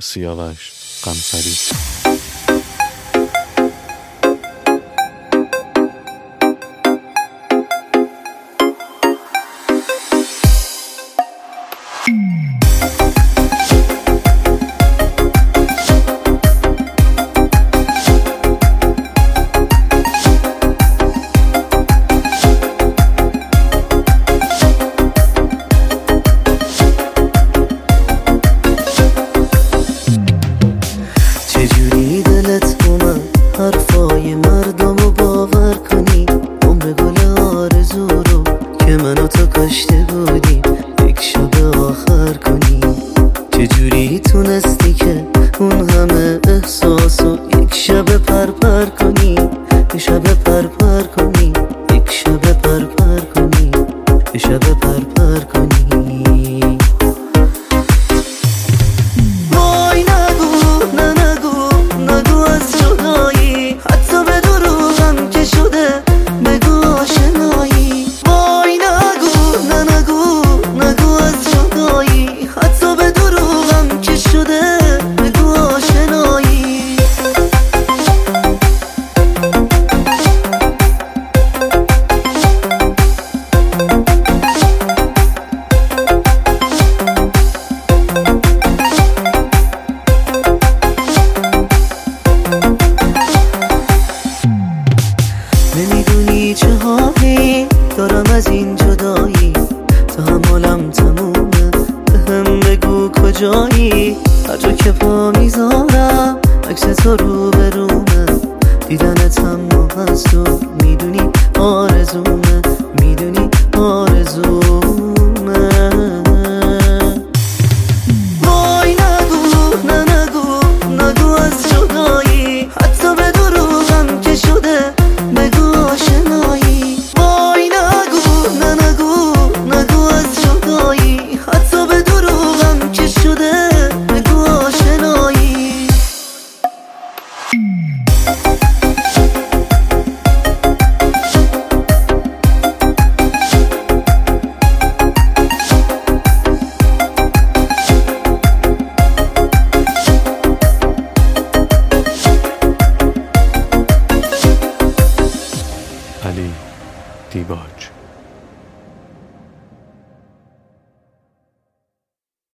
سیاوش قمصری. چجوری دلت اومد حرفای مردمو باور کنی، عمر گل آرزو رو که من و تو کاشته بودیم یک شب آخر کنی. چجوری تونستی که اون همه احساسو یک شب پرپر کنی، یک شب پرپر کنی، یک شب پرپر کنی، یک شب پرپر کنی. نمیدونی چه حالی دارم از این جدایی، تحملم تمومه، بهم بگو کجایی. هر جا که پا میذارم عکس تو رو برومه، دیدنتم محضور، میدونی آرزومه، میدونی آرزومه. وای نگو نه نگو نگو از جدایی، حتی به دروغم که شده بگو آشنایی. وای نگو نه نگو نگو از جدایی، حتی به دروغم که شده بگو آشنایی. علی دیباج.